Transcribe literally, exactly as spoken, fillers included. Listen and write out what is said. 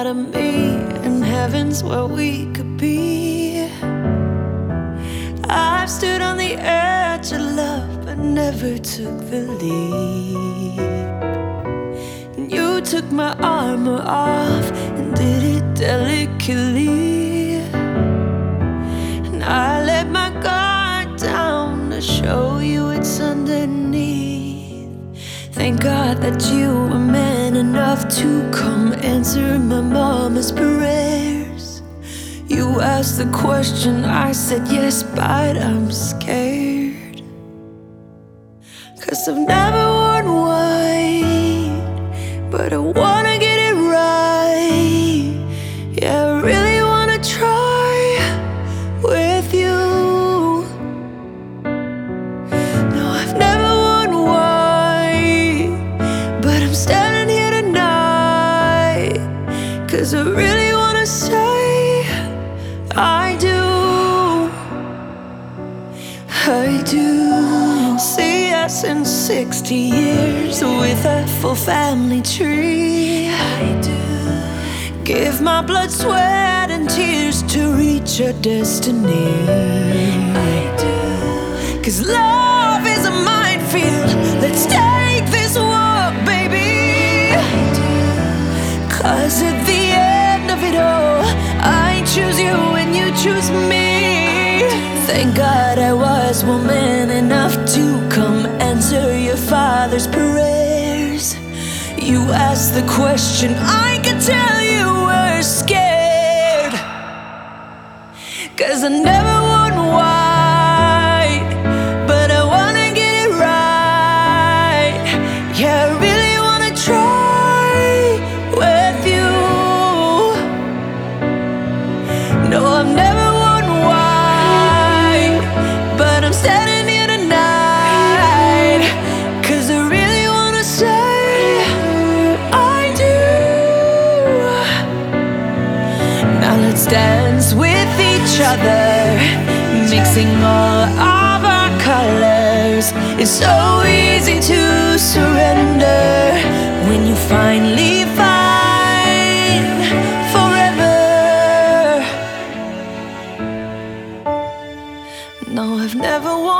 of me, and heaven's where we could be. I've stood on the edge of love, but never took the leap. And you took my armor off and did it delicately. And I let my guard down to show you it's underneath. Thank God that you were man enough to come answer my mama's prayers. You asked the question, I said yes, but I'm scared. 'Cause I've never worn white, but I wanna get it right. Yeah, I really wanna try with you. No, I've never worn white, but I'm standing here tonight 'cause I really wanna say I do, I do. See us in sixty years with a full family tree. I do. Give my blood, sweat and tears to reach our destiny. I do. 'Cause love is a minefield, let's take this walk, baby. I do. 'Cause at the end of it all, I choose you and you choose me. Thank God I was woman enough to come answer your father's prayers. You asked the question, I could tell you were scared. 'Cause I never worn white, but I wanna get it right. Yeah, I really wanna try with you. No, I've never worn white, but I'm standing here tonight 'cause I really wanna say I do. Now let's dance with each other, mixing all of our colors. It's so easy to surrender when you finally find forever. No, I've never wanted